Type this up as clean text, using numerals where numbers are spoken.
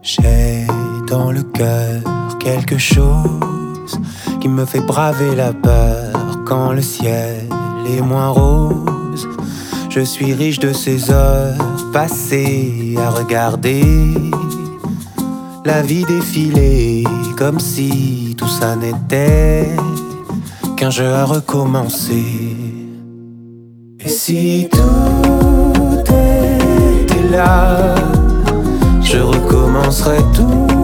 J'ai dans le cœur quelque chose qui me fait braver la peur quand le ciel est moins rose. Je suis riche de ces heures passées à regarder la vie défiler comme si tout ça n'était qu'un jeu à recommencer. Et si tout était là, je recommencerai tout